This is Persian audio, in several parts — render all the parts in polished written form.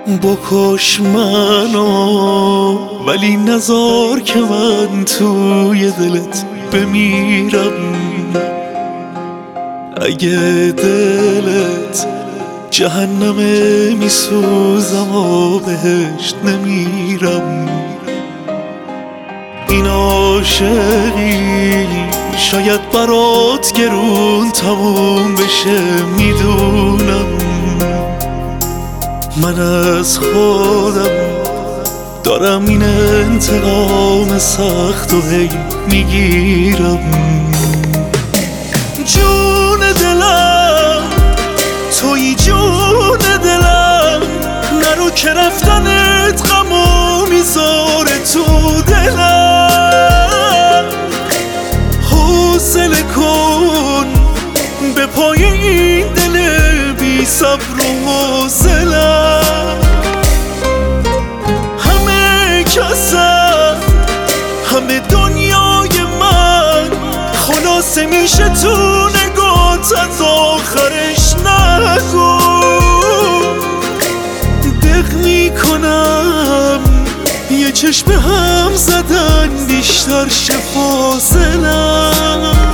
بکش منو ولی نذار که من توی دلت بمیرم. اگه دلت جهنمه میسوزم و بهشت نمیرم. این عاشقی شاید برات گرون تموم بشه، میدونم. من از خودم دارم این انتقام سخت و هی میگیرم. جون دلم توی جون دلم، نرو که رفتنت غمو میذاره تو دلم. حوصله کن به پای این دل بی صبر و حوصله‌ام. همه کسم همه دنیای من خلاصه میشه تو نگات، از آخرش نگو. دق میکنم یه چشم هم زدن بیشتر شه فاصله‌ام.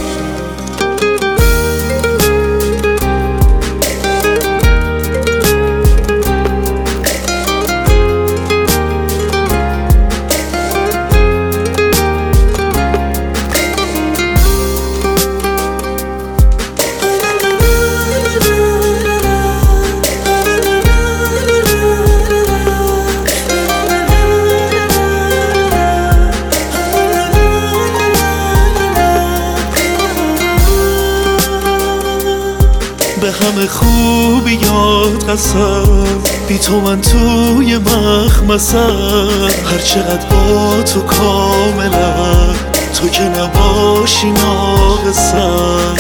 به همه خوبیات قسم، بی تو من توی مخمسم. هر چقدر با تو کاملم، تو که نباشی ناقصم.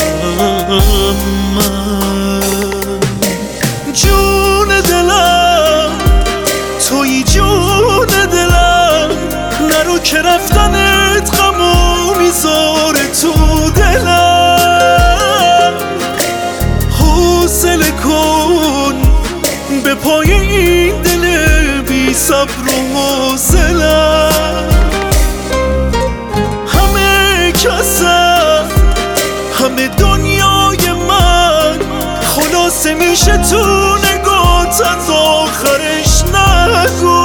من جون دلم توی جون دلم، نرو که رفتنت غمو میذاره تو دلم. حوصله کن به پای این دل بی صبر و حوصله‌ام. همه کسم همه دنیای من خلاصه میشه تو نگات، از آخرش نگو.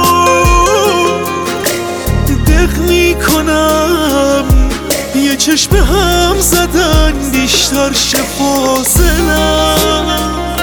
دق میکنم یه چشم هم زدن بیشتر شه فاصله‌ام.